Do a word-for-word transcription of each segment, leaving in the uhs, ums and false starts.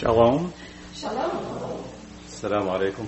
Shalom. Shalom. Assalamu alaikum.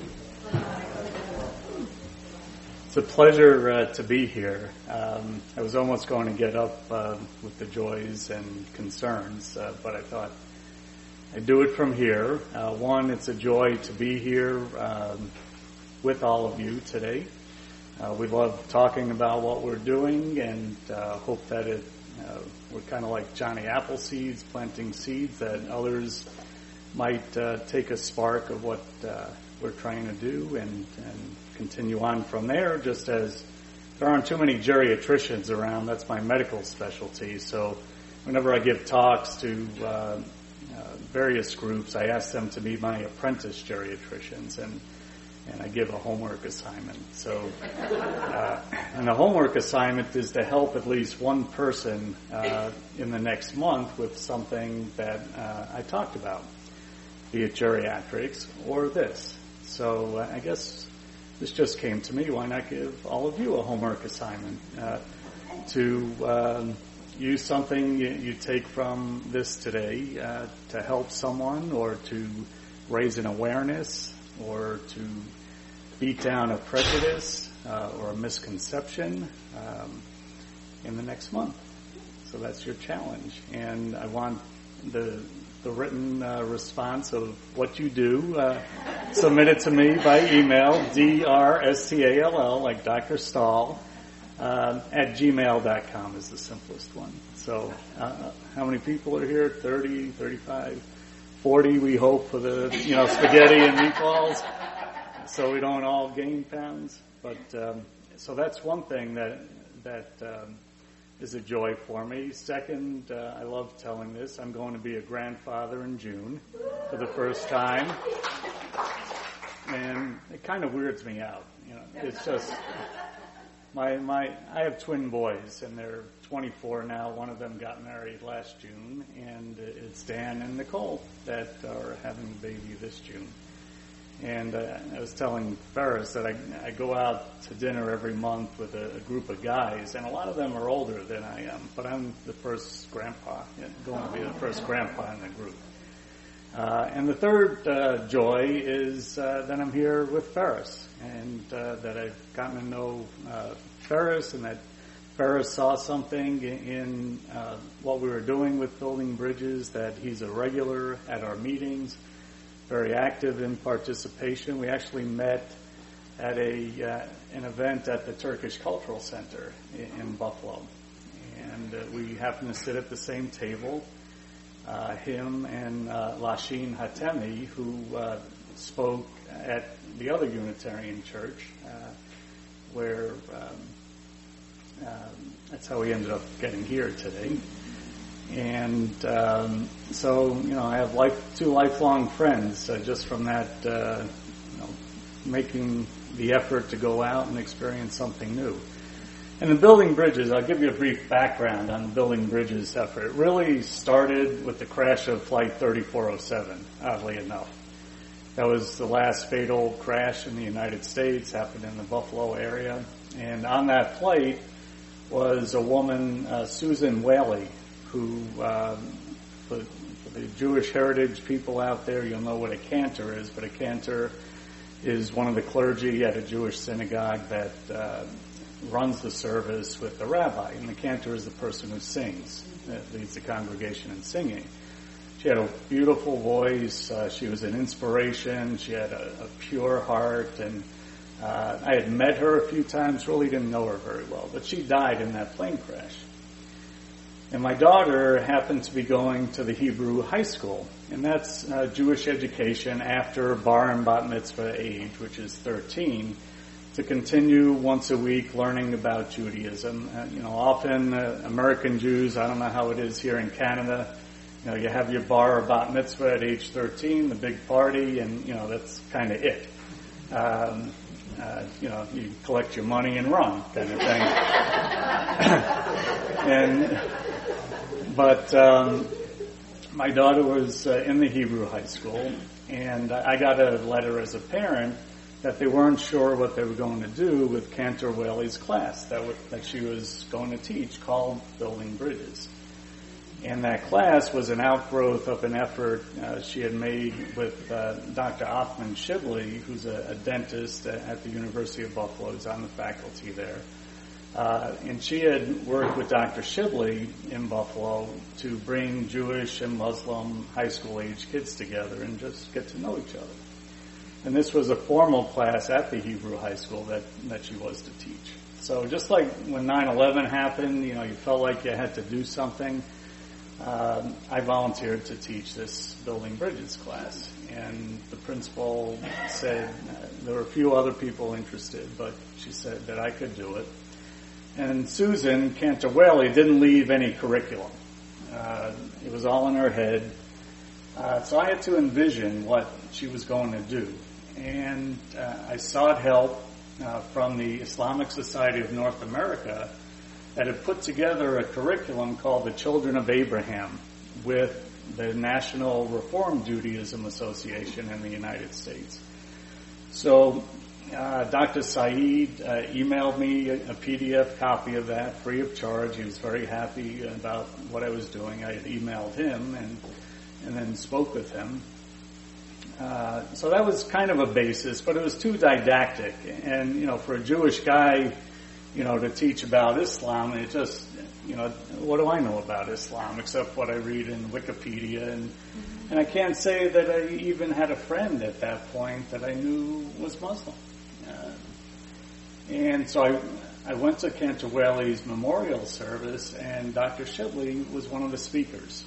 It's a pleasure uh, to be here. Um, I was almost going to get up uh, with the joys and concerns, uh, but I thought I'd do it from here. Uh, one, it's a joy to be here um, with all of you today. Uh, we love talking about what we're doing and uh, hope that it uh, we're kind of like Johnny Appleseeds, planting seeds that others might uh, take a spark of what uh, we're trying to do and, and continue on from there, just as there aren't too many geriatricians around. That's my medical specialty. So whenever I give talks to uh, uh, various groups, I ask them to be my apprentice geriatricians, and and I give a homework assignment. So, uh, and the homework assignment is to help at least one person uh, in the next month with something that uh, I talked about, be it geriatrics or this. So uh, I guess this just came to me. Why not give all of you a homework assignment uh, to um, use something you, you take from this today uh, to help someone or to raise an awareness or to beat down a prejudice uh, or a misconception um, in the next month. So that's your challenge. And I want the the written uh, response of what you do uh, submitted to me by email, D R S C A L L, like Doctor Stahl, uh, at gmail dot com is the simplest one. So uh, how many people are here? thirty, thirty-five, forty, we hope, for the, you know, spaghetti and meatballs, so we don't all gain pounds. But um, so that's one thing that that um, is a joy for me. Second, uh, I love telling this. I'm going to be a grandfather in June for the first time, and it kind of weirds me out. You know, it's just my my. I have twin boys, and they're twenty-four now. One of them got married last June, and it's Dan and Nicole that are having a baby this June. And uh, I was telling Ferris that I, I go out to dinner every month with a, a group of guys, and a lot of them are older than I am, but I'm the first grandpa, yeah, going to be the first grandpa in the group. Uh, and the third uh, joy is uh, that I'm here with Ferris, and uh, that I've gotten to know uh, Ferris, and that Ferris saw something in uh, what we were doing with building bridges, that he's a regular at our meetings, very active in participation. We actually met at a uh, an event at the Turkish Cultural Center in, in Buffalo, and uh, we happened to sit at the same table. Uh, him and uh, Lashin Hatemi, who uh, spoke at the other Unitarian church, uh, where um, um, that's how we ended up getting here today. And um, so, you know, I have life, two lifelong friends uh, just from that, uh, you know, making the effort to go out and experience something new. And the Building Bridges, I'll give you a brief background on the Building Bridges effort. It really started with the crash of Flight thirty-four oh seven, oddly enough. That was the last fatal crash in the United States, happened in the Buffalo area. And on that flight was a woman, uh, Susan Whaley, who, um, for, for the Jewish heritage people out there, you'll know what a cantor is, but a cantor is one of the clergy at a Jewish synagogue that uh, runs the service with the rabbi, and the cantor is the person who sings, that leads the congregation in singing. She had a beautiful voice, uh, she was an inspiration, she had a, a pure heart, and uh, I had met her a few times, really didn't know her very well, but she died in that plane crash. And my daughter happened to be going to the Hebrew high school, and that's uh, Jewish education after bar and bat mitzvah age, which is thirteen, to continue once a week learning about Judaism. Uh, you know, often uh, American Jews, I don't know how it is here in Canada, you know, you have your bar or bat mitzvah at age thirteen, the big party, and, you know, that's kind of it. Um, uh, you know, you collect your money and run, kind of thing. and... But um, my daughter was uh, in the Hebrew high school, and I got a letter as a parent that they weren't sure what they were going to do with Cantor Whaley's class that, w- that she was going to teach called Building Bridges. And that class was an outgrowth of an effort uh, she had made with uh, Doctor Othman Shibley, who's a, a dentist at the University of Buffalo. He's on the faculty there. Uh, and she had worked with Doctor Shibley in Buffalo to bring Jewish and Muslim high school age kids together and just get to know each other. And this was a formal class at the Hebrew high school that, that she was to teach. So just like when nine eleven happened, you know, you felt like you had to do something. Um, I volunteered to teach this Building Bridges class, and the principal said uh, there were a few other people interested, but she said that I could do it. And Susan Cantawelli didn't leave any curriculum. Uh, it was all in her head. Uh, so I had to envision what she was going to do. And uh, I sought help uh, from the Islamic Society of North America that had put together a curriculum called the Children of Abraham with the National Reform Judaism Association in the United States. So uh, Doctor Saeed uh, emailed me a, a P D F copy of that free of charge. He was very happy about what I was doing. I had emailed him and and then spoke with him. Uh, so that was kind of a basis, but it was too didactic. And, you know, for a Jewish guy, you know, to teach about Islam, it just, you know, what do I know about Islam except what I read in Wikipedia? And mm-hmm. and I can't say that I even had a friend at that point that I knew was Muslim. Uh, and so I I went to Cantawelli's memorial service, and Doctor Shibley was one of the speakers.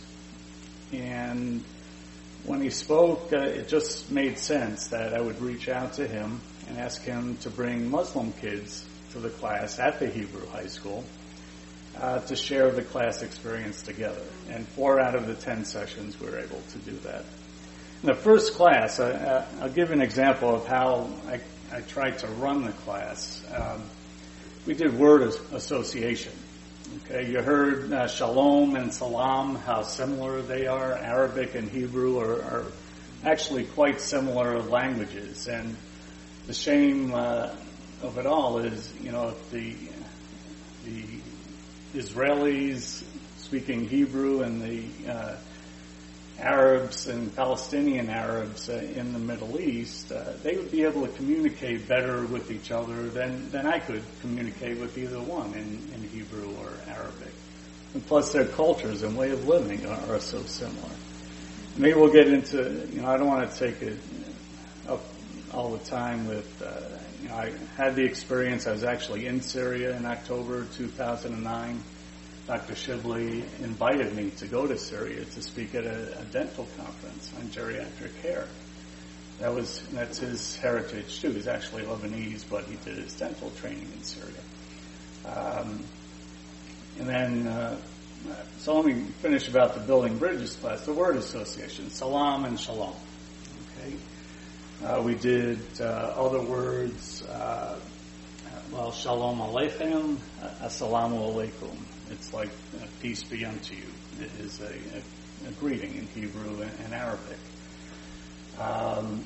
And when he spoke, uh, it just made sense that I would reach out to him and ask him to bring Muslim kids to the class at the Hebrew high school uh, to share the class experience together. And four out of the ten sessions we were able to do that. In the first class, I, uh, I'll give an example of how I, I tried to run the class. Um, we did word association. Okay, you heard uh, shalom and salam, how similar they are. Arabic and Hebrew are, are actually quite similar languages. And the shame uh, of it all is, you know, if the the Israelis speaking Hebrew and the uh, Arabs and Palestinian Arabs uh, in the Middle East, uh, they would be able to communicate better with each other than, than I could communicate with either one in, in Hebrew or Arabic. And plus their cultures and way of living are, are so similar. Maybe we'll get into, you know, I don't want to take it up all the time with, uh, you know, I had the experience, I was actually in Syria in October two thousand nine. Doctor Shibley invited me to go to Syria to speak at a, a dental conference on geriatric care. That was that's his heritage too. He's actually Lebanese, but he did his dental training in Syria. Um, and then, uh, so let me finish about the Building Bridges class. The word association, salam and shalom. Okay, uh, we did uh, other words. Uh, well, shalom aleichem, assalamu alaikum. It's like uh, peace be unto you. It is a, a, a greeting in Hebrew and, and Arabic. Um,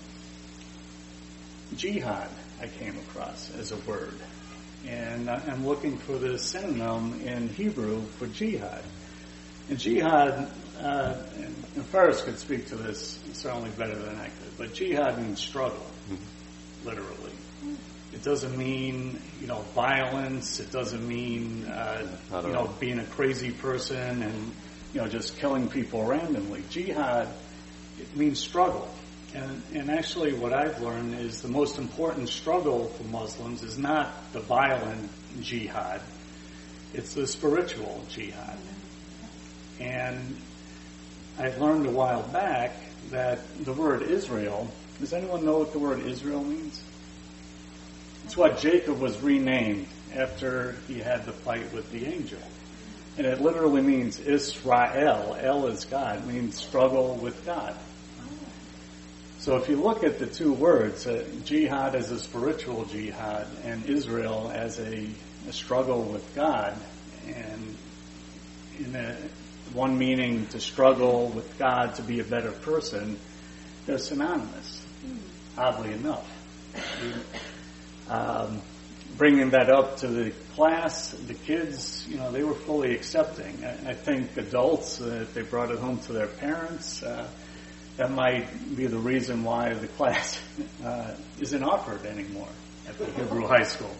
jihad I came across as a word. And I'm looking for the synonym in Hebrew for jihad. And jihad, uh, and, and Ferris could speak to this certainly better than I could, but jihad means struggle, mm-hmm. literally. It doesn't mean, you know, violence. It doesn't mean, uh, you know, being a crazy person and, you know, just killing people randomly. Jihad, it means struggle. And, and actually what I've learned is the most important struggle for Muslims is not the violent jihad. It's the spiritual jihad. And I've learned a while back that the word Israel, does anyone know what the word Israel means? It's what Jacob was renamed after he had the fight with the angel. And it literally means Israel. El is God. It means struggle with God. So if you look at the two words, uh, jihad as a spiritual jihad and Israel as a, a struggle with God, and in a, one meaning to struggle with God to be a better person, they're synonymous, oddly enough. Um, bringing that up to the class, the kids, you know, they were fully accepting. I, I think adults, uh, if they brought it home to their parents, uh, that might be the reason why the class uh, isn't offered anymore at the Hebrew High School.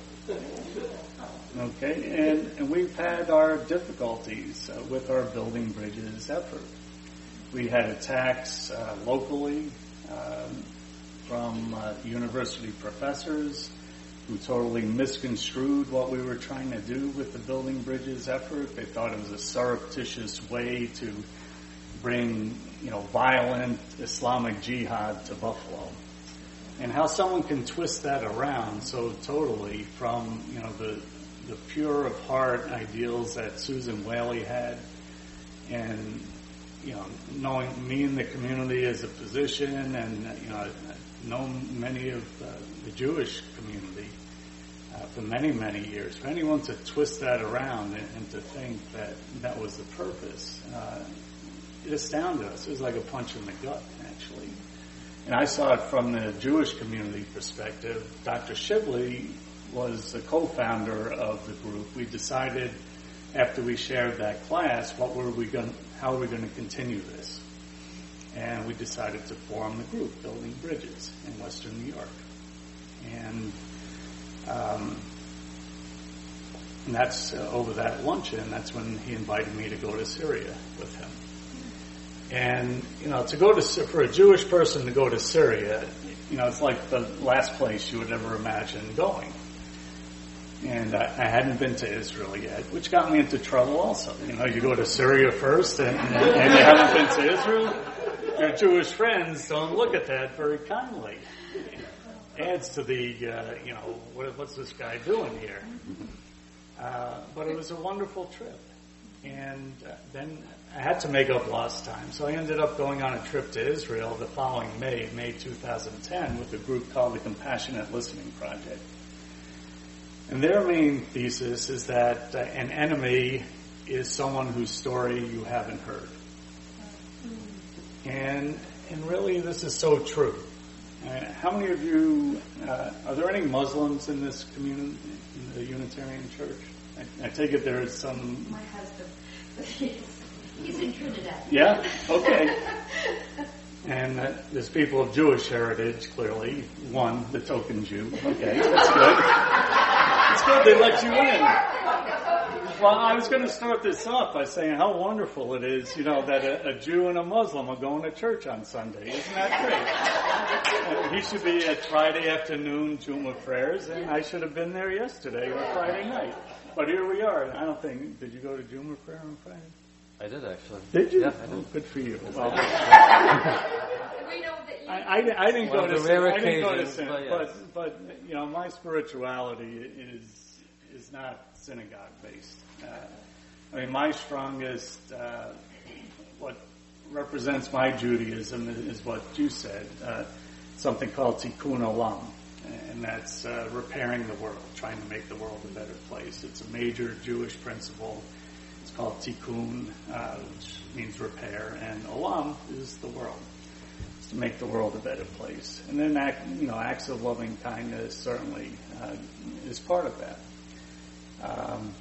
Okay, and, and we've had our difficulties uh, with our Building Bridges effort. We had attacks uh, locally um, from uh, university professors who totally misconstrued what we were trying to do with the Building Bridges effort. They thought it was a surreptitious way to bring, you know, violent Islamic jihad to Buffalo. And how someone can twist that around so totally from, you know, the the pure of heart ideals that Susan Whaley had, and, you know, knowing me in the community as a physician, and, you know, I've known many of uh, the Jewish community uh, for many, many years. For anyone to twist that around and, and to think that that was the purpose, uh, it astounded us. It was like a punch in the gut, actually. And I saw it from the Jewish community perspective. Doctor Shibley was the co-founder of the group. We decided after we shared that class, what were we going, how are we going to continue this? And we decided to form the group, Building Bridges, in Western New York. And, um, and that's uh, over that luncheon. That's when he invited me to go to Syria with him. And, you know, to go to, for a Jewish person to go to Syria, you know, it's like the last place you would ever imagine going. And I, I hadn't been to Israel yet, which got me into trouble also. You know, you go to Syria first and, and you haven't been to Israel. Your Jewish friends don't look at that very kindly. Adds to the, uh, you know, what, what's this guy doing here? Uh, but it was a wonderful trip. And uh, then I had to make up lost time. So I ended up going on a trip to Israel the following May, May two thousand ten, with a group called the Compassionate Listening Project. And their main thesis is that uh, an enemy is someone whose story you haven't heard. And and really, this is so true. Uh, how many of you, uh, are there any Muslims in this community, in the Unitarian Church? I, I take it there is some... My husband. He's, he's in Trinidad. Yeah? Okay. And uh, there's people of Jewish heritage, clearly. One, the token Jew. Okay, that's good. That's good, they let you in. Well, I was going to start this off by saying how wonderful it is, you know, that a, a Jew and a Muslim are going to church on Sunday. Isn't that great? Uh, he should be at Friday afternoon Juma prayers, and I should have been there yesterday or Friday night. But here we are. I don't think, did you go to Juma prayer on Friday? I did, actually. Did you? Yeah, I did. Oh, good for you. Well, we know that you... I, I, I didn't One go to of the rare I didn't go to occasions, sin, but, yes. but but you know, my spirituality is is not synagogue based. Uh, I mean, my strongest uh, what represents my Judaism is, is what you said, uh, something called tikkun olam, and that's uh, repairing the world, trying to make the world a better place. It's a major Jewish principle. It's called tikkun, uh, which means repair, and olam is the world. It's to make the world a better place. And then, act, you know, acts of loving kindness certainly uh, is part of that. Um,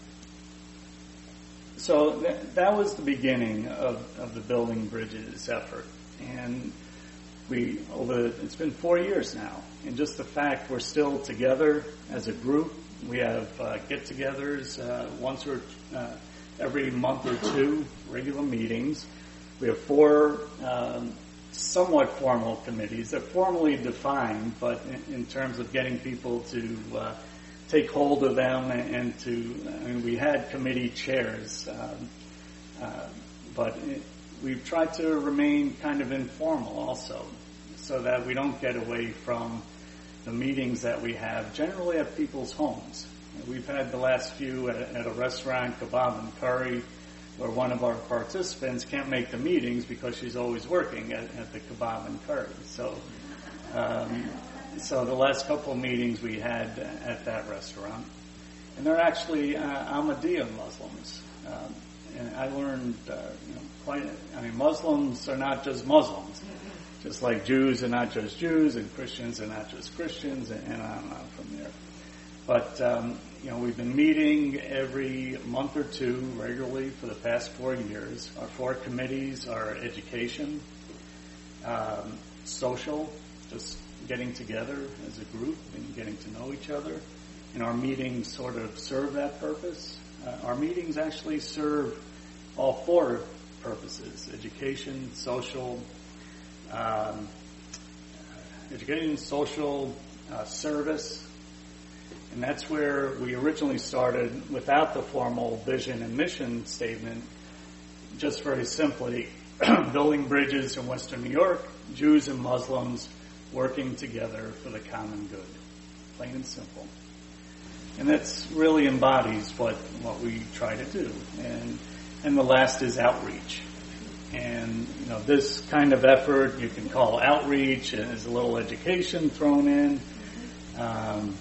so th- that was the beginning of, of the Building Bridges effort, and we over it's been four years now, and just the fact we're still together as a group. We have uh, get-togethers uh, once or uh, every month or two, regular meetings. We have four um, somewhat formal committees. They're formally defined, but in, in terms of getting people to uh, take hold of them and, and to, I mean, we had committee chairs, um, uh, but it, we've tried to remain kind of informal also, so that we don't get away from the meetings that we have generally at people's homes. We've had the last few at, at a restaurant, Kebab and Curry, where one of our participants can't make the meetings because she's always working at, at the Kebab and Curry. So, um, so the last couple of meetings we had at that restaurant, and they're actually uh, Ahmadiyya Muslims. Um, and I learned, uh, you know, quite. I mean, Muslims are not just Muslims. Just like Jews are not just Jews, and Christians are not just Christians, and, and on and on from there. But, um, you know, we've been meeting every month or two regularly for the past four years. Our four committees are education, um, social, just getting together as a group and getting to know each other. And our meetings sort of serve that purpose. Uh, our meetings actually serve all four purposes: education, social, um, education, social, uh, service. And that's where we originally started without the formal vision and mission statement, just very simply building bridges in Western New York, Jews and Muslims working together for the common good. Plain and simple. And that's really embodies what, what we try to do. And and the last is outreach. And, you know, this kind of effort you can call outreach, and there's a little education thrown in. Um,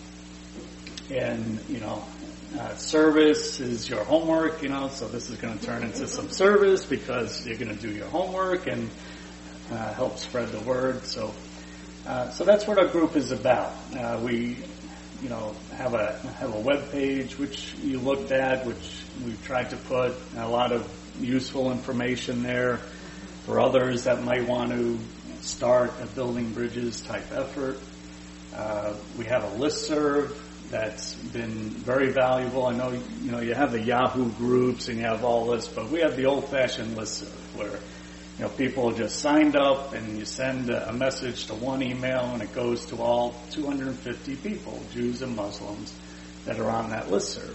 and, you know, uh, service is your homework, you know, so this is going to turn into some service because you're going to do your homework and uh, help spread the word. So, uh, so that's what our group is about. Uh, we, you know, have a have a web page which you looked at, which we've tried to put a lot of useful information there for others that might want to start a building bridges type effort. Uh, we have a listserv that's been very valuable. I know, you know, you have the Yahoo groups and you have all this, but we have the old-fashioned listserv where, you know, people just signed up and you send a, a message to one email and it goes to all two hundred fifty people, Jews and Muslims, that are on that listserv.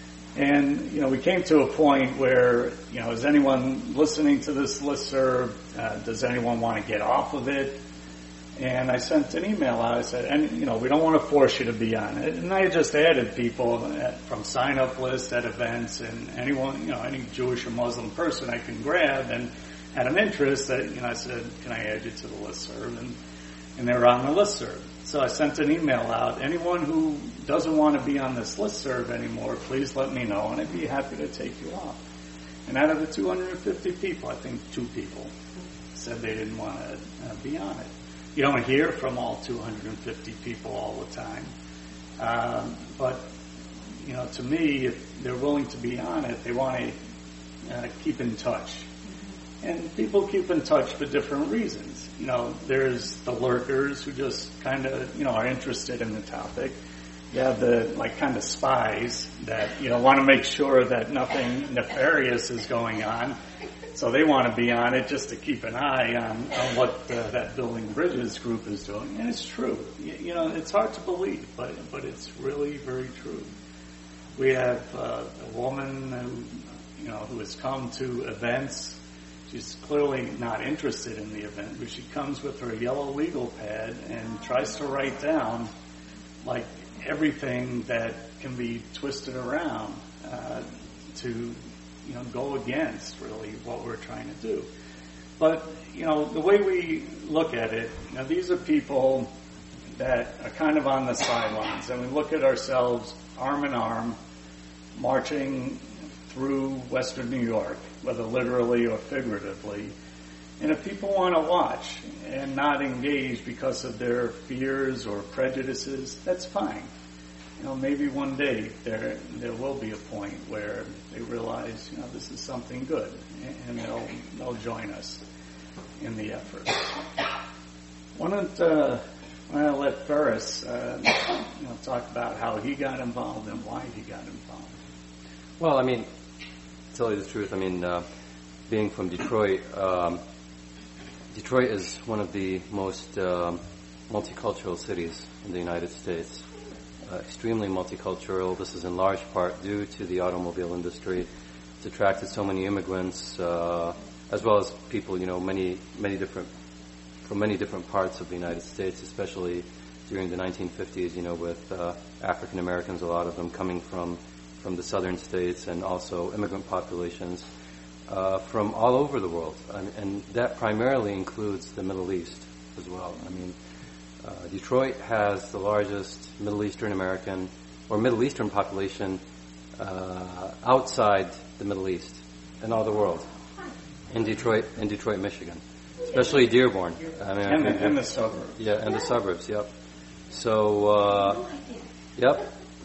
And, you know, we came to a point where, you know, is anyone listening to this listserv? Uh, does anyone want to get off of it? And I sent an email out. I said, and, you know, we don't want to force you to be on it. And I just added people at, from sign-up lists at events, and anyone, you know, any Jewish or Muslim person I can grab and had an interest that, you know, I said, can I add you to the listserv? And, and they were on the listserv. So I sent an email out. Anyone who doesn't want to be on this listserv anymore, please let me know, and I'd be happy to take you off. And out of the two hundred fifty people, I think two people said they didn't want to uh, be on it. You don't hear from all two hundred fifty people all the time. Um, but, you know, to me, if they're willing to be on it, they want to uh, keep in touch. And people keep in touch for different reasons. You know, there's the lurkers who just kind of, you know, are interested in the topic. You have the, like, kind of spies that, you know, want to make sure that nothing nefarious is going on. So they want to be on it just to keep an eye on, on what uh, that Building Bridges group is doing. And it's true. You, you know, it's hard to believe, but but it's really very true. We have uh, a woman who, you know, who has come to events. She's clearly not interested in the event, but she comes with her yellow legal pad and tries to write down, like, everything that can be twisted around uh, to, you know, go against, really, what we're trying to do. But, you know, the way we look at it, you know, these are people that are kind of on the sidelines, and we look at ourselves arm in arm, marching through Western New York, whether literally or figuratively. And if people want to watch and not engage because of their fears or prejudices, that's fine. You know, maybe one day there there will be a point where they realize, you know, this is something good, and they'll they'll join us in the effort. Why don't uh, why don't I let Ferris uh, you know, talk about how he got involved and why he got involved? Well, I mean, to tell you the truth, I mean, uh, being from Detroit, um, Detroit is one of the most um, multicultural cities in the United States. Uh, extremely multicultural. This is in large part due to the automobile industry. It's attracted so many immigrants, uh, as well as people, you know, many, many different, from many different parts of the United States, especially during the nineteen fifties, you know, with uh, African Americans, a lot of them coming from, from the southern states, and also immigrant populations uh, from all over the world. I mean, and that primarily includes the Middle East as well. I mean, Uh, Detroit has the largest Middle Eastern American or Middle Eastern population uh, outside the Middle East in all the world. In Detroit, in Detroit, Michigan, especially Dearborn. I mean, and, the, and the suburbs. Yeah, and the suburbs. Yep. So, uh, yep.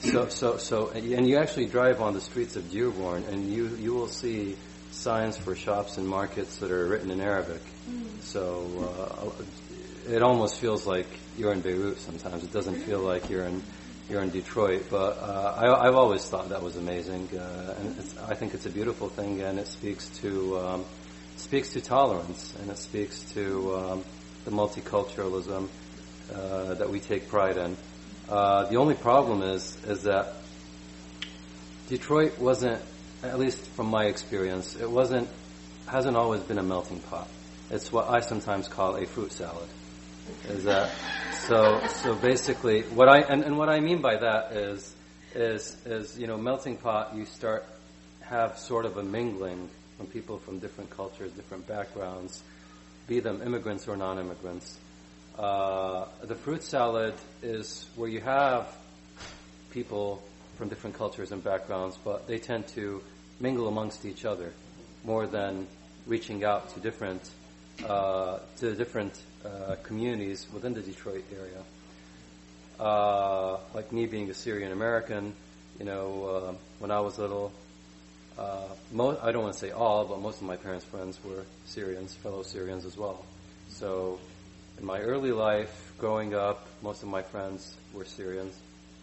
so, so, so, and you actually drive on the streets of Dearborn, and you you will see signs for shops and markets that are written in Arabic. Mm. So uh, it almost feels like you're in Beirut sometimes. It doesn't feel like you're in you're in Detroit. But uh, I, I've always thought that was amazing, uh, and it's, I think it's a beautiful thing, and it speaks to um, speaks to tolerance, and it speaks to um, the multiculturalism uh, that we take pride in. Uh, the only problem is is that Detroit wasn't, at least from my experience, it wasn't, hasn't always been a melting pot. It's what I sometimes call a fruit salad. Is that so? So basically, what I and, and what I mean by that is is is you know, melting pot. You start have sort of a mingling from people from different cultures, different backgrounds, be them immigrants or non-immigrants. Uh, the fruit salad is where you have people from different cultures and backgrounds, but they tend to mingle amongst each other more than reaching out to different uh, to different uh, communities within the Detroit area. Uh, like me being a Syrian American, you know, uh, when I was little, uh, mo- I don't want to say all, but most of my parents' friends were Syrians, fellow Syrians as well. So in my early life, growing up, most of my friends were Syrians.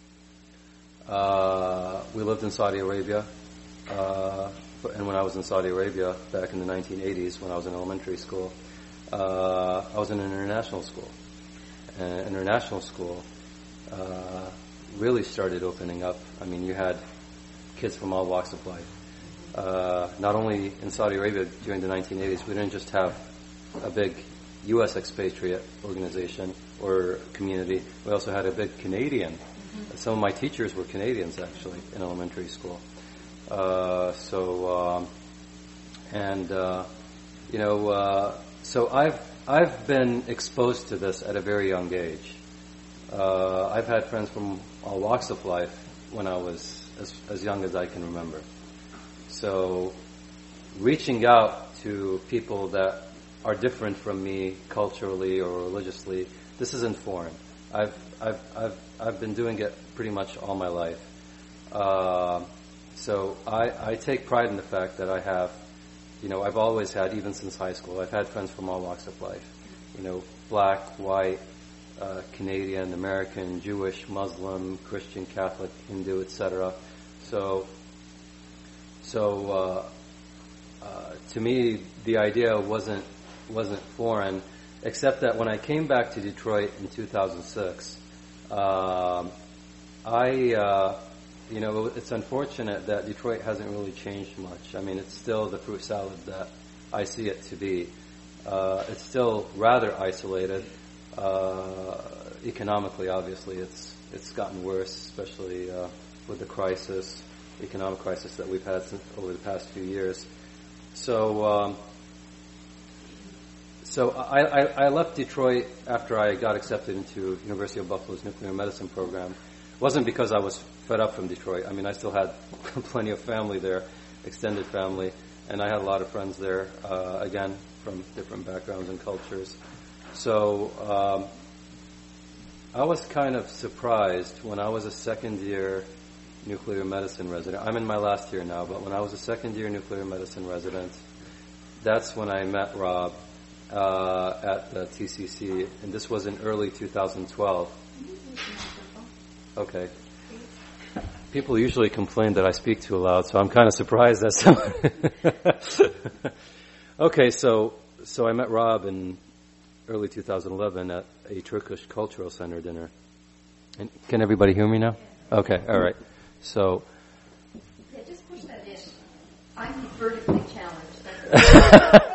Uh, we lived in Saudi Arabia, uh, and when I was in Saudi Arabia back in the nineteen eighties, when I was in elementary school, uh, I was in an international school. And international school uh, really started opening up. I mean, you had kids from all walks of life. Uh, not only in Saudi Arabia during the nineteen eighties, we didn't just have a big U S expatriate organization or community. We also had a big Canadian. Mm-hmm. Some of my teachers were Canadians, actually, in elementary school. Uh, so, um, and uh, you know, uh, so I've I've been exposed to this at a very young age. Uh, I've had friends from all walks of life when I was as, as young as I can remember. So, reaching out to people that are different from me culturally or religiously, this isn't foreign. I've I've I've I've been doing it pretty much all my life. Uh, so I, I take pride in the fact that I have, you know, I've always had, even since high school, I've had friends from all walks of life. You know, black, white, uh, Canadian, American, Jewish, Muslim, Christian, Catholic, Hindu, et cetera. So, so uh, uh, to me, the idea wasn't wasn't foreign, except that when I came back to Detroit in two thousand six, uh, I, uh, you know, it's unfortunate that Detroit hasn't really changed much. I mean, it's still the fruit salad that I see it to be. Uh, it's still rather isolated. Uh, economically, obviously, it's it's gotten worse, especially uh, with the crisis, economic crisis that we've had since, over the past few years. So. Um, So I, I, I left Detroit after I got accepted into University of Buffalo's nuclear medicine program. It wasn't because I was fed up from Detroit. I mean, I still had plenty of family there, extended family, and I had a lot of friends there, uh, again, from different backgrounds and cultures. So um, I was kind of surprised when I was a second-year nuclear medicine resident. I'm in my last year now, but when I was a second-year nuclear medicine resident, that's when I met Rob. Uh, at the T C C, and this was in early two thousand twelve. Okay. People usually complain that I speak too loud, so I'm kind of surprised that someone... Okay, so so I met Rob in early two thousand eleven at a Turkish Cultural Center dinner. And can everybody hear me now? Okay, all right. So... Yeah, just push that in. I'm vertically challenged.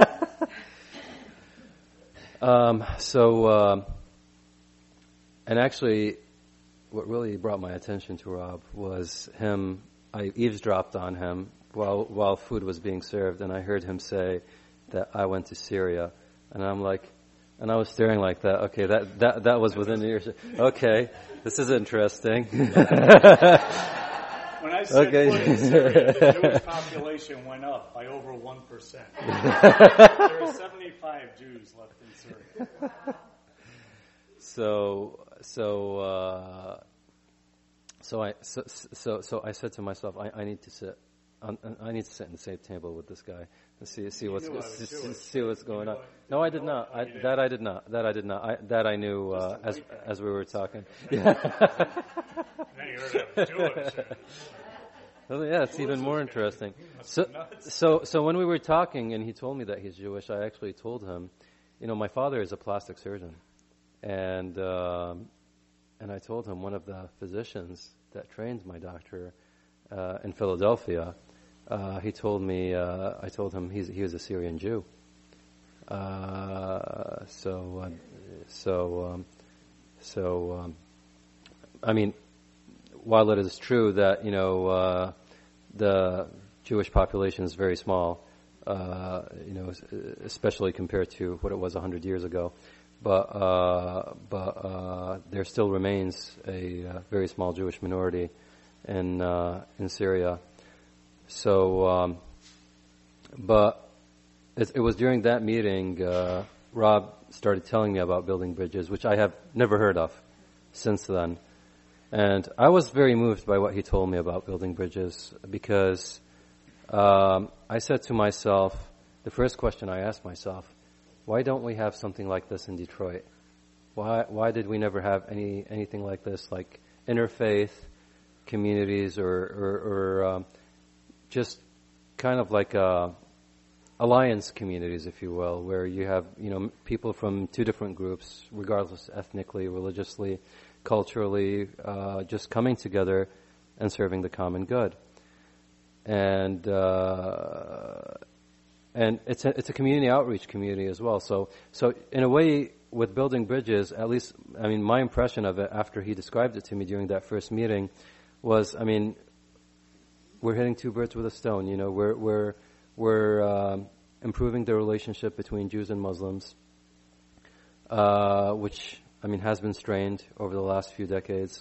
Um, so, uh, and actually, what really brought my attention to Rob was him. I eavesdropped on him while while food was being served, and I heard him say that I went to Syria, and I'm like, and I was staring like that. Okay, that that that was within the ears. Okay, this is interesting. When I said Okay. foot in Syria, the Jewish population went up by over one percent. There are seventy-five Jews left in Syria. So, so, uh, so I so so, so I said to myself, I, I need to sit. On, I need to sit in the same table with this guy and see see what's go, see, see, see what's going on. No, I did not. I, that I did not. That I did not. I, that I knew uh, as as we were talking. Yeah. Then you heard I was Jewish. Well, yeah, it's even more interesting. So, so, so when we were talking, and he told me that he's Jewish, I actually told him, you know, my father is a plastic surgeon, and um, and I told him one of the physicians that trained my doctor uh, in Philadelphia. Uh, he told me, uh, I told him he's, he was a Syrian Jew. Uh, so, uh, so, um, so, um, I mean. While it is true that, you know, uh, the Jewish population is very small, uh, you know, especially compared to what it was one hundred years ago, but uh, but uh, there still remains a uh, very small Jewish minority in uh, in Syria. So, um, but it, it was during that meeting uh, Rob started telling me about building bridges, which I have never heard of since then. And I was very moved by what he told me about building bridges because um, I said to myself, the first question I asked myself, why don't we have something like this in Detroit? Why why did we never have any anything like this, like interfaith communities or or, or um, just kind of like uh, alliance communities, if you will, where you have you know people from two different groups, regardless ethnically, religiously, culturally, uh, just coming together and serving the common good. And uh, and it's a, it's a community outreach community as well. So so in a way, with building bridges, at least, I mean, my impression of it after he described it to me during that first meeting was, I mean, we're hitting two birds with a stone. You know, we're we're we're um, improving the relationship between Jews and Muslims, uh, which I mean, has been strained over the last few decades.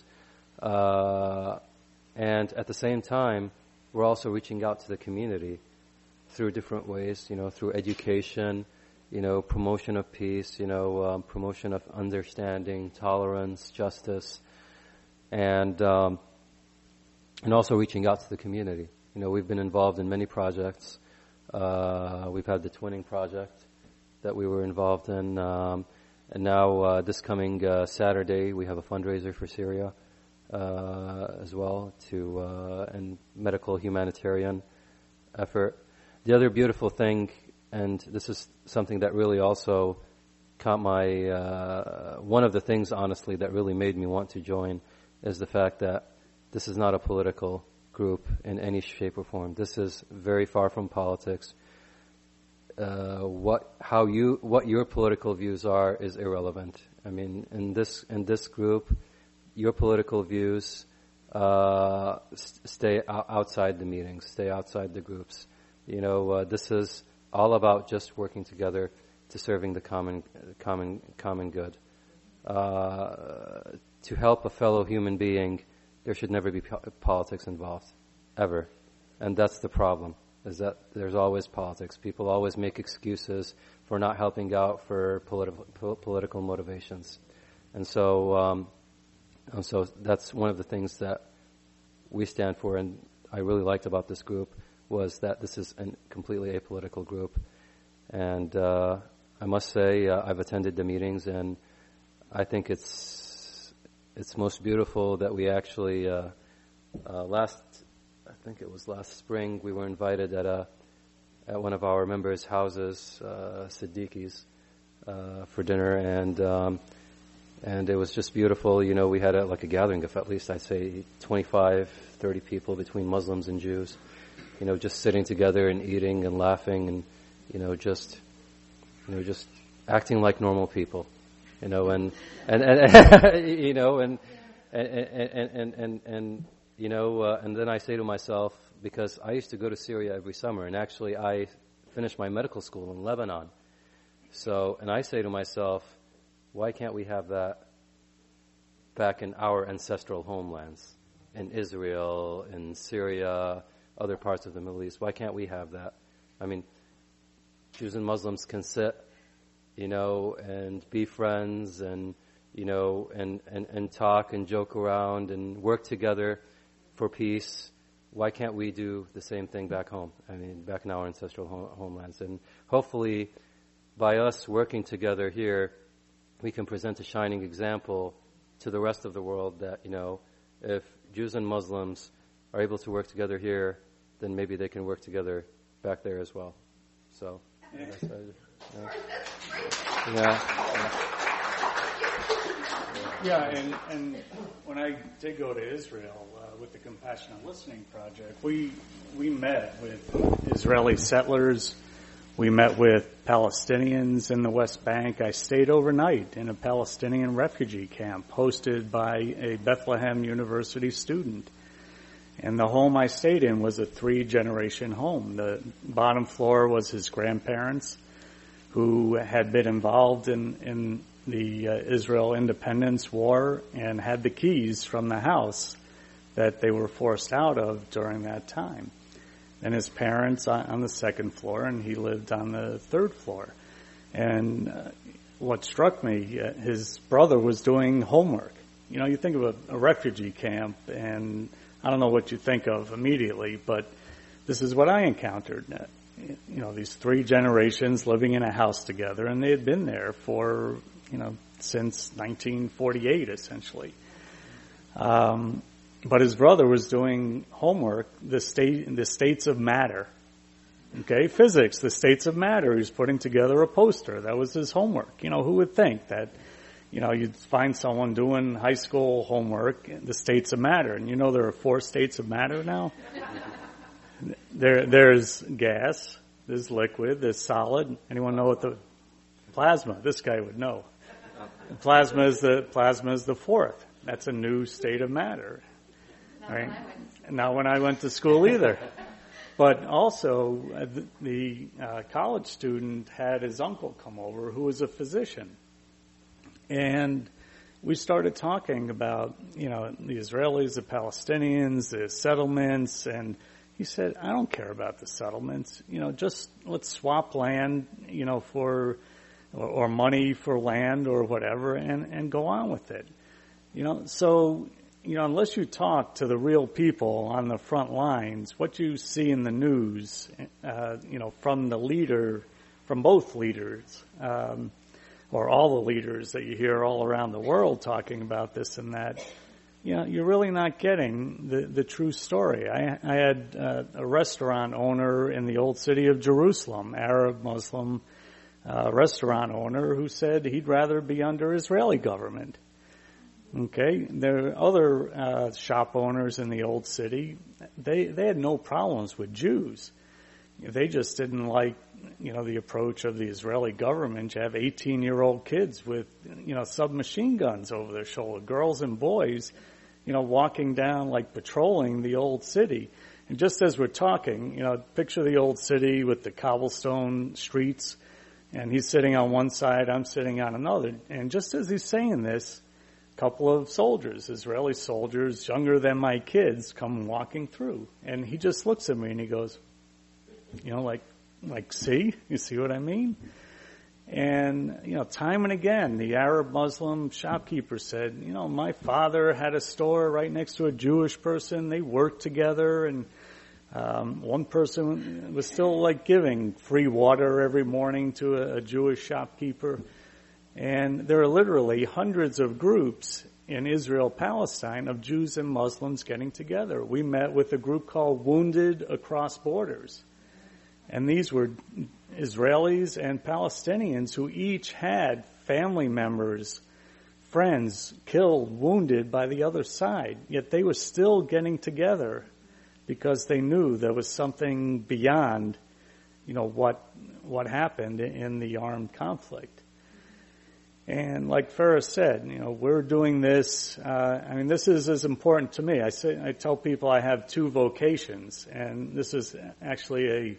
Uh, and at the same time, we're also reaching out to the community through different ways, you know, through education, you know, promotion of peace, you know, um, promotion of understanding, tolerance, justice, and um, and also reaching out to the community. You know, we've been involved in many projects. Uh, we've had the Twinning Project that we were involved in. Um, And now, uh, this coming uh, Saturday, we have a fundraiser for Syria uh, as well, to uh, and medical humanitarian effort. The other beautiful thing, and this is something that really also caught my uh, one of the things, honestly, that really made me want to join, is the fact that this is not a political group in any shape or form. This is very far from politics. Uh, what how you what your political views are is irrelevant. I mean, in this in this group, your political views uh, st- stay o- outside the meetings, stay outside the groups. You know, uh, this is all about just working together to serving the common common common good. Uh, to help a fellow human being, there should never be po- politics involved, ever, and that's the problem. Is that there's always politics. People always make excuses for not helping out for politi- po- political motivations. And so um, and so that's one of the things that we stand for, and I really liked about this group, was that this is a completely apolitical group. And uh, I must say, uh, I've attended the meetings, and I think it's it's most beautiful that we actually, uh, uh, last I think it was last spring, we were invited at a at one of our members' houses, uh, Siddiqi's, uh, for dinner, and um, and it was just beautiful. You know, we had a, like a gathering of at least, I'd say, twenty-five, thirty people between Muslims and Jews, you know, just sitting together and eating and laughing and, you know, just, you know, just acting like normal people, you know, and, and, and you know, and, and, and, and, and, and you know, uh, and then I say to myself, because I used to go to Syria every summer, and actually I finished my medical school in Lebanon. So, and I say to myself, why can't we have that back in our ancestral homelands, in Israel, in Syria, other parts of the Middle East? Why can't we have that? I mean, Jews and Muslims can sit, you know, and be friends and, you know, and, and, and talk and joke around and work together for peace, why can't we do the same thing back home? I mean, back in our ancestral home, homelands. And hopefully, by us working together here, we can present a shining example to the rest of the world that, you know, if Jews and Muslims are able to work together here, then maybe they can work together back there as well. So, yeah. That's, uh, yeah. yeah. Yeah, and, and when I did go to Israel uh, with the Compassionate Listening Project, we we met with Israeli settlers. We met with Palestinians in the West Bank. I stayed overnight in a Palestinian refugee camp hosted by a Bethlehem University student. And the home I stayed in was a three-generation home. The bottom floor was his grandparents, who had been involved in, in the uh, Israel Independence War and had the keys from the house that they were forced out of during that time. And his parents on, on the second floor, and he lived on the third floor. And uh, what struck me, uh, his brother was doing homework. You know, you think of a, a refugee camp, and I don't know what you think of immediately, but this is what I encountered. Uh, you know, these three generations living in a house together, and they had been there for, you know, since nineteen forty-eight, essentially. Um, but his brother was doing homework, the state, the states of matter. Okay, physics, the states of matter. He was putting together a poster. That was his homework. You know, who would think that, you know, you'd find someone doing high school homework, the states of matter. And you know there are four states of matter now? There, there's gas, there's liquid, there's solid. Anyone know what the plasma? This guy would know. Plasma is the plasma is the fourth. That's a new state of matter. Not right? when I went. Not when I went to school either. But also, uh, the, the uh, college student had his uncle come over, who was a physician, and we started talking about, you know, the Israelis, the Palestinians, the settlements, and he said, I don't care about the settlements. You know, just let's swap land, you know, for, or, or money for land or whatever, and, and go on with it. You know, so, you know, unless you talk to the real people on the front lines, what you see in the news, uh, you know, from the leader, from both leaders, um, or all the leaders that you hear all around the world talking about this and that, you know, you're really not getting the, the true story. I, I had uh, a restaurant owner in the old city of Jerusalem, Arab Muslim uh, restaurant owner, who said he'd rather be under Israeli government. Okay, there are other uh, shop owners in the old city. They they had no problems with Jews. They just didn't like, you know, the approach of the Israeli government to have eighteen-year-old kids with, you know, submachine guns over their shoulder, girls and boys, you know, walking down, like patrolling the old city. And just as we're talking, you know, picture the old city with the cobblestone streets, and he's sitting on one side, I'm sitting on another. And just as he's saying this, a couple of soldiers, Israeli soldiers, younger than my kids, come walking through. And he just looks at me and he goes, you know, like, like, see? You see what I mean? And, you know, time and again, the Arab Muslim shopkeeper said, you know, my father had a store right next to a Jewish person. They worked together, and um, one person was still, like, giving free water every morning to a, a Jewish shopkeeper. And there are literally hundreds of groups in Israel, Palestine, of Jews and Muslims getting together. We met with a group called Wounded Across Borders. And these were Israelis and Palestinians who each had family members, friends killed, wounded by the other side. Yet they were still getting together because they knew there was something beyond, you know, what what happened in the armed conflict. And like Ferris said, you know, we're doing this. Uh, I mean, this is as important to me. I say, I tell people I have two vocations, and this is actually a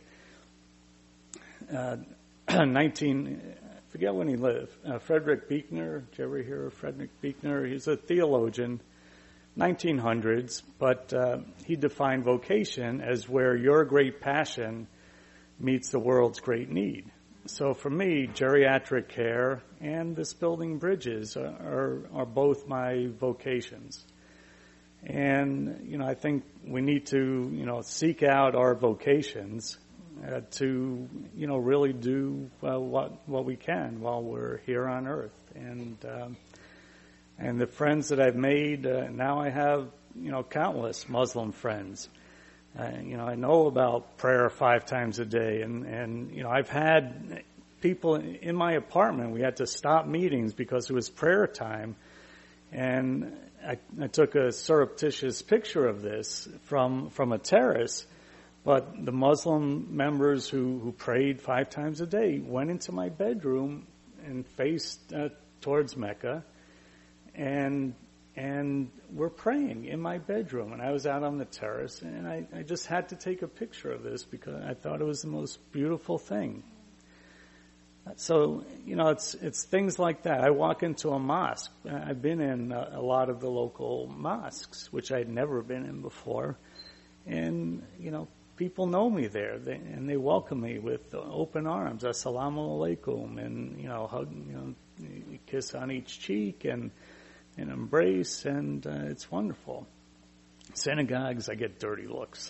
Uh, nineteen, I forget when he lived, uh, Frederick Buechner. Did you ever hear of Frederick Buechner? He's a theologian, nineteen hundreds, but uh, he defined vocation as where your great passion meets the world's great need. so for me, geriatric care and this building bridges are, are, are both my vocations. And, you know, I think we need to, you know, seek out our vocations uh, to, you know, really do uh, what what we can while we're here on earth. And um, and the friends that I've made, uh, now I have, you know, countless Muslim friends. Uh, you know, I know about prayer five times a day, and, and you know, I've had people in my apartment. We had to stop meetings because it was prayer time, and I, I took a surreptitious picture of this from from a terrace. But the Muslim members who, who prayed five times a day went into my bedroom and faced uh, towards Mecca, and and were praying in my bedroom. And I was out on the terrace, and I, I just had to take a picture of this because I thought it was the most beautiful thing. So, you know, it's it's things like that. I walk into a mosque. I've been in a, a lot of the local mosques, which I'd never been in before. And, you know, people know me there, they, and they welcome me with open arms. Assalamu alaikum, and, you know, hug, you know, you kiss on each cheek and, and embrace, and uh, it's wonderful. Synagogues, I get dirty looks.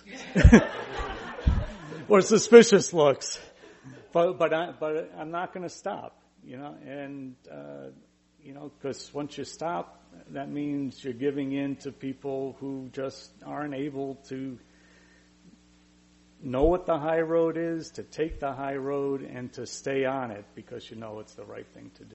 Or suspicious looks. But but I but I'm not going to stop, you know, and uh, you know, because once you stop, that means you're giving in to people who just aren't able to know what the high road is, to take the high road, and to stay on it because you know it's the right thing to do.